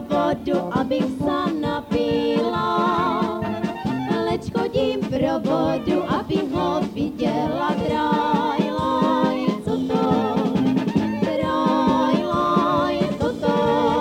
vodu, abych se napila. Leč chodím pro vodu, abych ho viděla. Trajlaj, co to? Trajlaj, co to?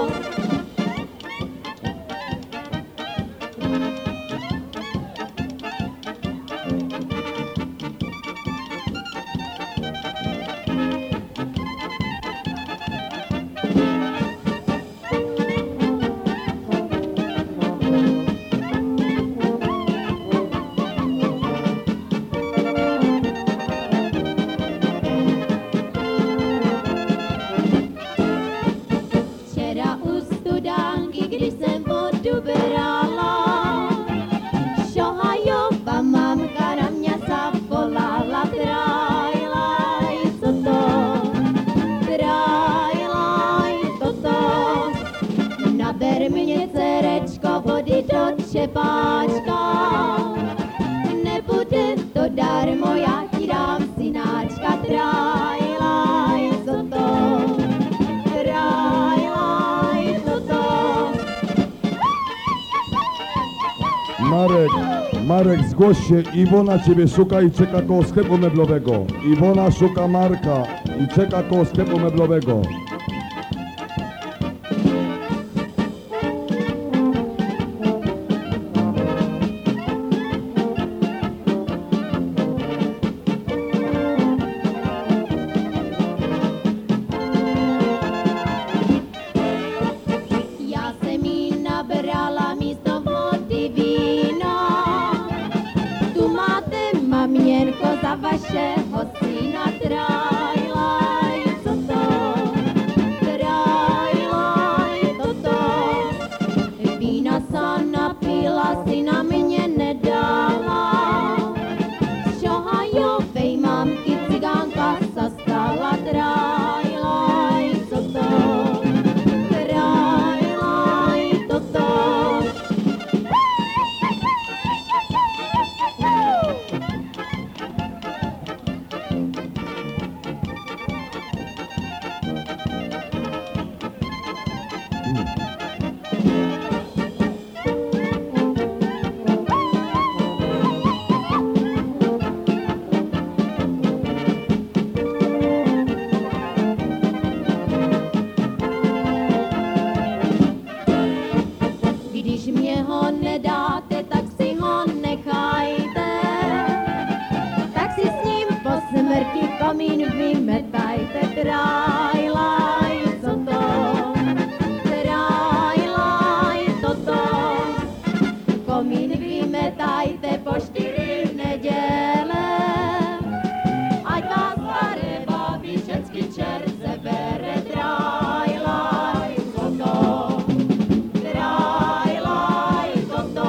Včera u studánky, když jsem vodu brala, šohajová mamka na mě zavolala. Trajlaj, co to? Trajlaj, co to? Naber mě, dcerečko, vody do čepáčka. Nebude to darmo, já ti dám synáčka. Trajlaj, co to? Trajlaj, co to? Marek, zgłoś się, Iwona ciebie szuka i czeka koło sklepu meblowego. Iwona szuka Marka i czeka koło sklepu meblowego. Já jsem jí nabrala místo vody víno. Tu máte, maměnko, za vašeho syna. Trajlaj, co to? Trajlaj, co to? Vína se napila, syna mě nedala. Šohajovej mamky cigánka se stala. Trajlaj, co to? Trajlaj, co to? Když mě ho nedáte, tak si ho nechajte. Tak si s ním po smrti komín vymetajte. Trajlaj, co to? Trajlaj, co to? Komín vymetajte po 4 neděle. Ať vás staré babi všecky čert sebere. Trajlaj, co to? Trajlaj, co to?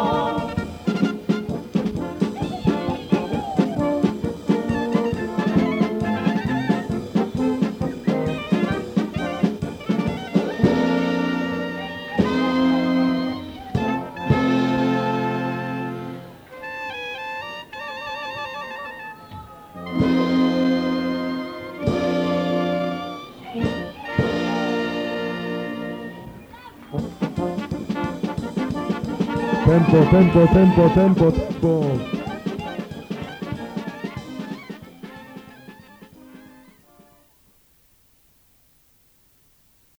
Tempo, tempo, tempo, tempo, tempo.